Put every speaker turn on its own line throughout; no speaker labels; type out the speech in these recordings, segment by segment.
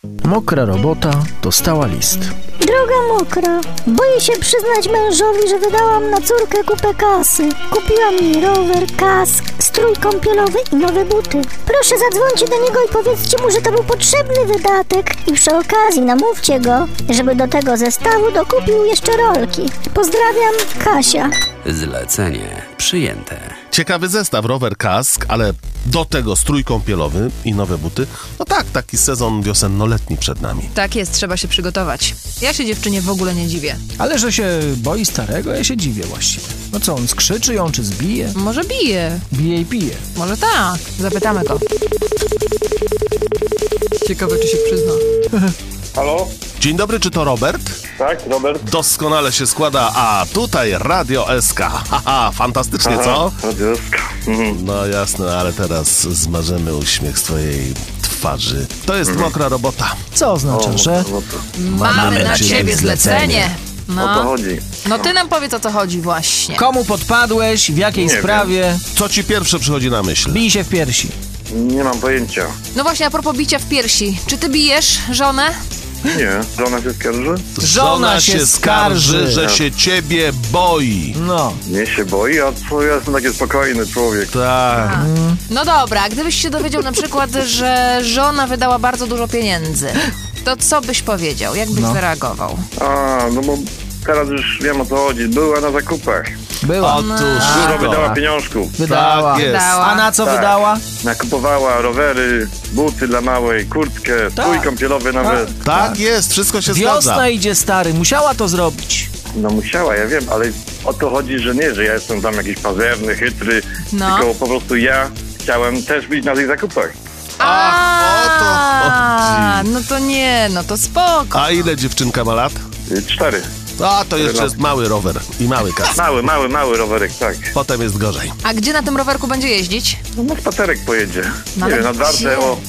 Mokra robota dostała list.
Droga mokra, boję się przyznać mężowi, że wydałam na córkę kupę kasy. Kupiłam mi rower, kask, strój kąpielowy i nowe buty. Proszę, zadzwońcie do niego i powiedzcie mu, że to był potrzebny wydatek. I przy okazji namówcie go, żeby do tego zestawu dokupił jeszcze rolki. Pozdrawiam, Kasia.
Zlecenie przyjęte.
Ciekawy zestaw, rower, kask, ale do tego strój kąpielowy i nowe buty. No tak, taki sezon wiosenno-letni przed nami.
Tak jest, trzeba się przygotować. Ja się dziewczynie w ogóle nie dziwię.
Ale że się boi starego, ja się dziwię właściwie. No co, on skrzyczy ją, czy zbije?
Może bije.
Bije i pije.
Może tak. Zapytamy go. Ciekawe, czy się przyzna.
Halo?
Dzień dobry, czy to Robert?
Tak, Robert?
Doskonale się składa, a tutaj Radio SK. Haha, fantastycznie, co?
Radio SK.
No jasne, ale teraz zmarzymy uśmiech z twojej twarzy. To jest mokra robota.
Co oznacza, że...
Mamy na ciebie zlecenie.
O to chodzi.
No ty nam powiedz, o co chodzi właśnie.
Komu podpadłeś, w jakiej
Nie
sprawie?
Co ci pierwsze przychodzi na myśl?
Bij się w piersi.
Nie mam pojęcia.
No właśnie, a propos bicia w piersi. Czy ty bijesz żonę?
Nie. Żona się skarży?
Żona się skarży,
że się ciebie boi.
No.
Nie się boi, a co ja jestem taki spokojny człowiek.
Tak.
No dobra, gdybyś się dowiedział na przykład, że żona wydała bardzo dużo pieniędzy, to co byś powiedział? Jak byś zareagował?
No bo teraz już wiem, o co chodzi. Była na zakupach.
Była.
Otóż
Dużo
to.
wydała pieniążków.
Wydała.
Tak jest.
A na co
Tak.
wydała?
Nakupowała rowery, buty dla małej, kurtkę, strój kąpielowy nawet.
Tak jest, wszystko się zgadza.
Wiosna idzie, stary, musiała to zrobić.
No musiała, ja wiem, ale o to chodzi, że nie, że ja jestem tam jakiś pazerny, chytry,
No.
tylko po prostu ja chciałem też być na tych zakupach.
Ach, o to chodzi.
No to nie, no to spoko.
A ile dziewczynka ma lat?
4.
A, to jeszcze jest mały rower i mały kask.
Mały rowerek, tak.
Potem jest gorzej.
A gdzie na tym rowerku będzie jeździć?
No na spacerek pojedzie.
No
Nie
ale
wiem, nad Wartę,
gdzie?
o.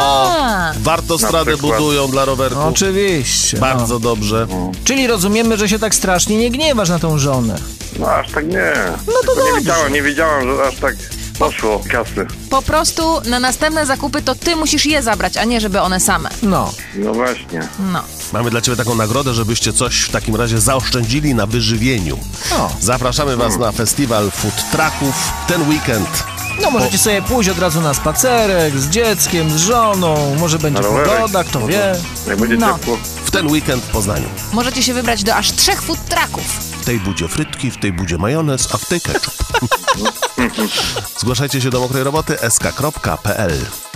Wartostradę
Na przykład.
budują dla rowerków.
Oczywiście.
Bardzo dobrze.
Czyli rozumiemy, że się tak strasznie nie gniewasz na tą żonę.
No aż tak nie.
No to dobrze.
Nie wiedziałem, że aż tak poszło kasy.
Po prostu na następne zakupy to ty musisz je zabrać, a nie żeby one same.
No.
No właśnie.
No.
Mamy dla ciebie taką nagrodę, żebyście coś w takim razie zaoszczędzili na wyżywieniu.
O.
Zapraszamy was na festiwal food trucków ten weekend.
No możecie sobie pójść od razu na spacerek z dzieckiem, z żoną, może będzie
Na rowerek.
pogoda, kto wie.
Jak będzie
No.
ciepło.
W ten weekend w Poznaniu.
Możecie się wybrać do aż 3 food trucków.
W tej budzie frytki, w tej budzie majonez, a w tej ketchup. Zgłaszajcie się do mokrej roboty sk.pl